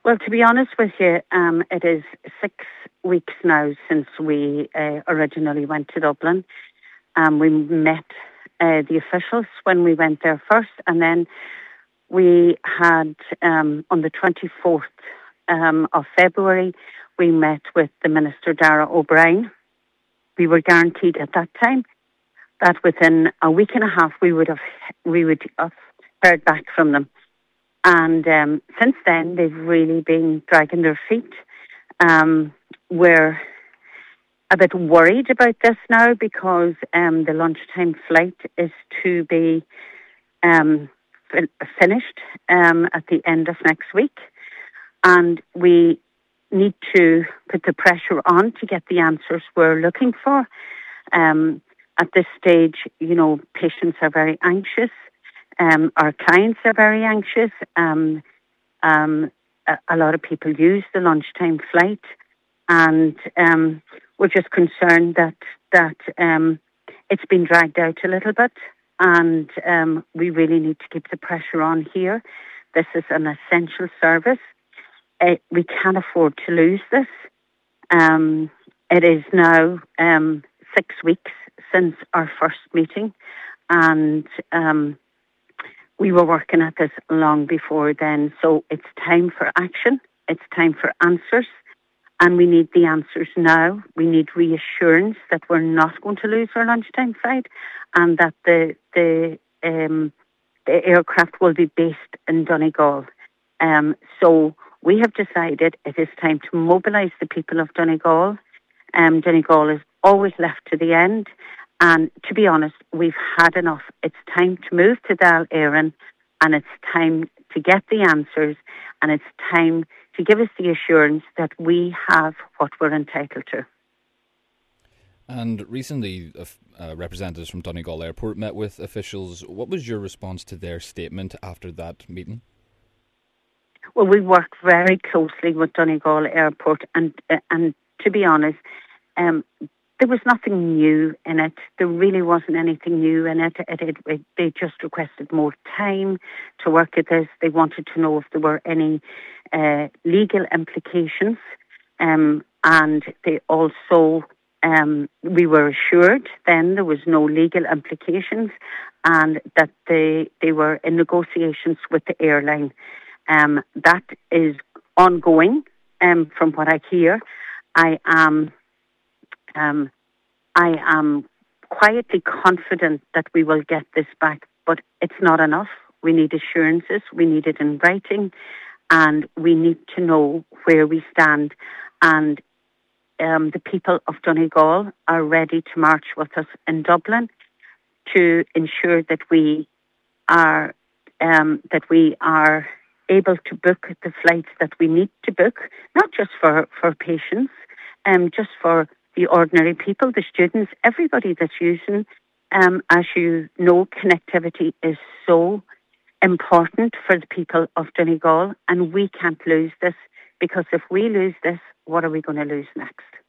Well, to be honest with you, it is 6 weeks now since we originally went to Dublin. We met the officials when we went there first, and then we had, on the 24th of February, we met with the Minister, Dara O'Brien. We were guaranteed at that time that within a week and a half we would have heard back from them. And since then, they've really been dragging their feet. We're a bit worried about this now because the lunchtime flight is to be finished at the end of next week. And we need to put the pressure on to get the answers we're looking for. At this stage, patients are very anxious. Our clients are very anxious. A lot of people use the lunchtime flight, and we're just concerned that it's been dragged out a little bit, and we really need to keep the pressure on here. This is an essential service. We can't afford to lose this. It is now 6 weeks since our first meeting, and we were working at this long before then. So it's time for action. It's time for answers. And we need the answers now. We need reassurance that we're not going to lose our lunchtime flight and that the aircraft will be based in Donegal. So we have decided it is time to mobilise the people of Donegal. Donegal is always left to the end. And to be honest, we've had enough. It's time to move to Dáil Éireann, and it's time to get the answers, and it's time to give us the assurance that we have what we're entitled to. And recently, representatives from Donegal Airport met with officials. What was your response to their statement after that meeting? Well, we worked very closely with Donegal Airport, and to be honest, there was nothing new in it. There really wasn't anything new in it. They just requested more time to work at this. They wanted to know if there were any legal implications. And they also, we were assured then there was no legal implications and that they were in negotiations with the airline. That is ongoing, from what I hear. I am quietly confident that we will get this back, but it's not enough. We need assurances, we need it in writing, and we need to know where we stand. And the people of Donegal are ready to march with us in Dublin to ensure that we are able to book the flights that we need to book, not just for patients, just for the ordinary people, the students, everybody that's using. As you know, connectivity is so important for the people of Donegal, and we can't lose this, because if we lose this, what are we going to lose next?